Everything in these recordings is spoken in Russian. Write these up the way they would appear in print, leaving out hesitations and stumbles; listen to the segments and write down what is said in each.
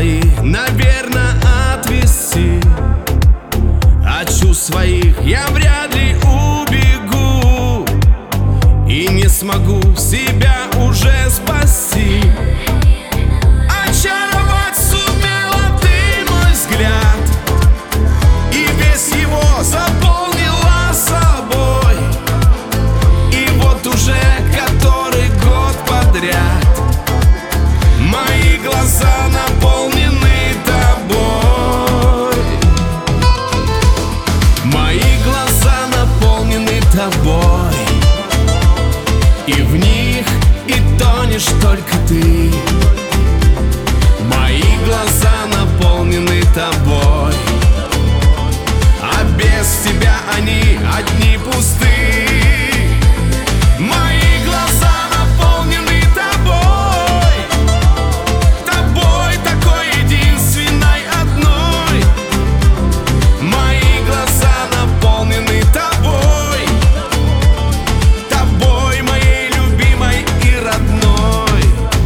свои, наверное, отвести. От чувств своих я вряд ли убегу и не смогу себя уже спасти. Очаровать сумела ты мой взгляд, и весь его заполнила собой. И вот уже который год подряд мои глаза наполнены тобой. Мои глаза наполнены тобой, и в них и тонешь только ты. Мои глаза наполнены тобой, а без тебя они одни пусты. Мои глаза наполнены тобой, тобой такой единственной одной. Мои глаза наполнены тобой, тобой моей любимой и родной.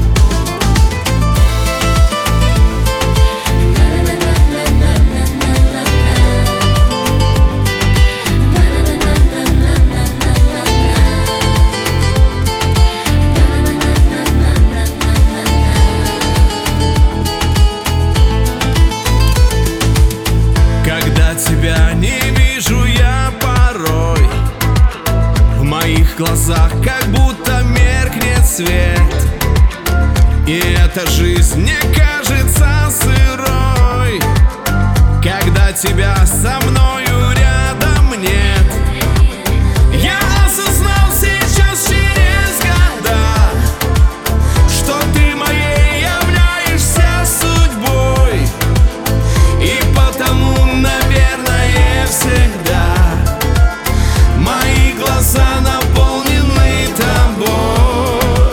Когда тебя не вижу я порой, в моих глазах как будто меркнет свет, и эта жизнь мне кажется сырой. Когда тебя со мною рядом нет, я осознал сейчас через года, что ты моей являешься судьбой. И потому, наверное, всегда мои глаза наполнены тобой.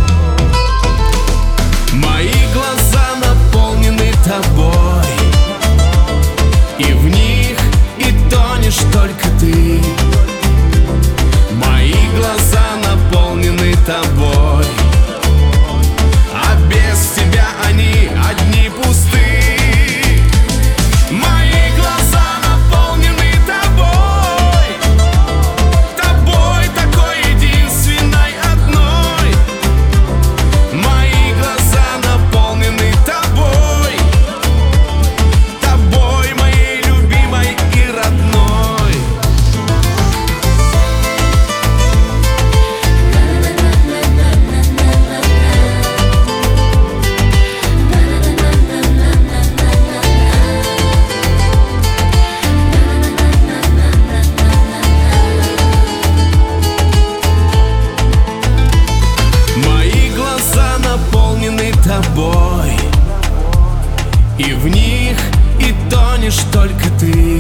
Мои глаза наполнены тобой, и в них и тонешь только ты. Мои глаза наполнены тобой, а без тебя они одни пусты. Мои глаза наполнены тобой, тобой такой единственной одной. Мои глаза наполнены тобой, тобой моей любимой и родной. Мои глаза наполнены тобой, и в них и тонешь только ты.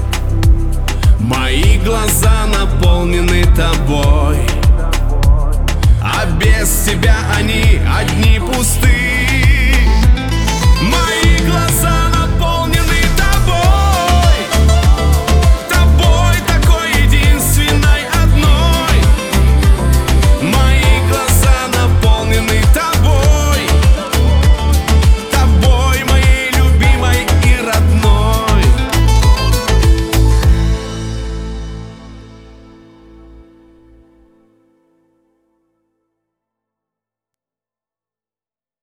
Мои глаза наполнены тобой, а без тебя они одни пусты.